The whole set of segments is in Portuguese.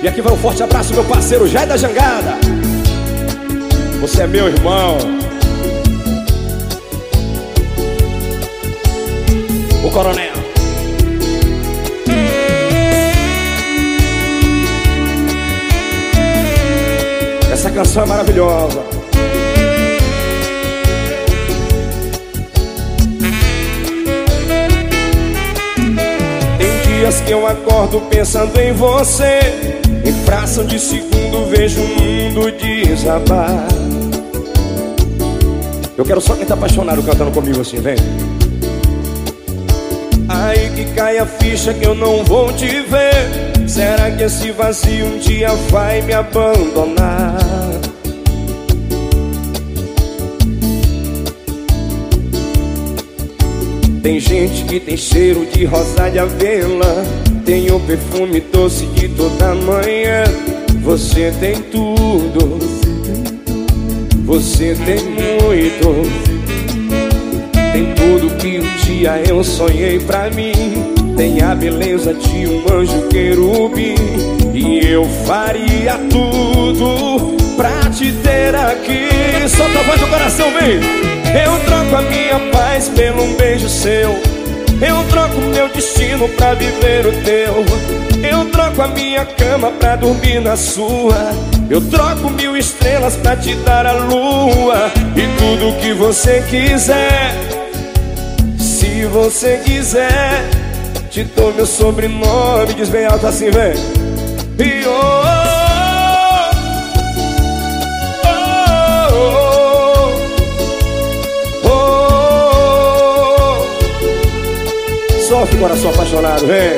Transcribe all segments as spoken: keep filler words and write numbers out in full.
E aqui vai um forte abraço, meu parceiro Jé da Jangada. Você é meu irmão. O Coronel. Essa canção é maravilhosa. Tem dias que eu acordo pensando em você. Em fração de segundo vejo o mundo desabar. Eu quero só quem tá apaixonado cantando comigo assim, vem. Aí que cai a ficha que eu não vou te ver. Será que esse vazio um dia vai me abandonar? Tem gente que tem cheiro de rosa de avena, tem o perfume doce de toda manhã. Você tem tudo, você tem muito. Tem tudo que um dia eu sonhei pra mim. Tem a beleza de um anjo querubim. E eu faria tudo pra te ter aqui. Solta a voz do coração, vem! Eu troco a minha paz pelo um beijo seu. Eu troco meu destino pra viver o teu. Eu troco a minha cama pra dormir na sua. Eu troco mil estrelas pra te dar a lua. E tudo que você quiser, se você quiser, te dou meu sobrenome. Diz bem alto assim, vem. E oh, sofre, coração apaixonado, vem.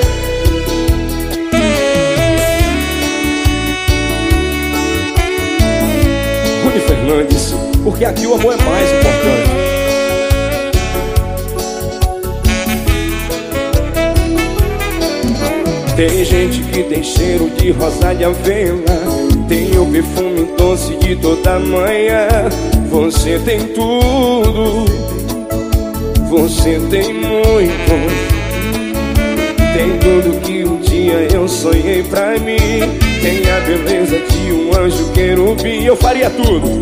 Rony Fernandes, porque aqui o amor é mais importante. Tem gente que tem cheiro de rosa de avena, tem o perfume doce de toda manhã. Você tem tudo, você tem muito. Tem tudo que um dia eu sonhei pra mim. Tem a beleza de um anjo querubim. Eu faria tudo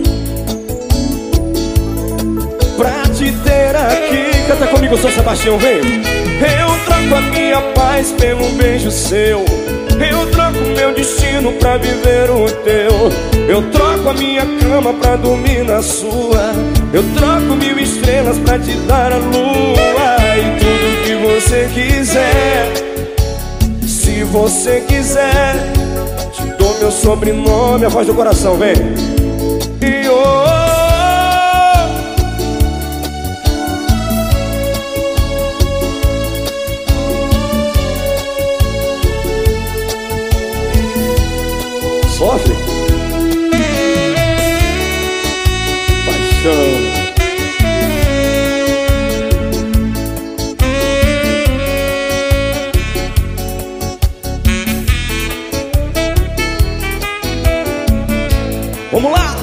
pra te ter aqui. Canta comigo, São Sebastião, vem. Eu troco a minha paz pelo um beijo seu. Eu troco meu destino pra viver o teu. Eu troco a minha cama pra dormir na sua. Eu troco mil estrelas pra te dar a lua. E tudo que você quiser, se você quiser, te dou meu sobrenome. A voz do coração, vem. E oh, sofre. Paixão.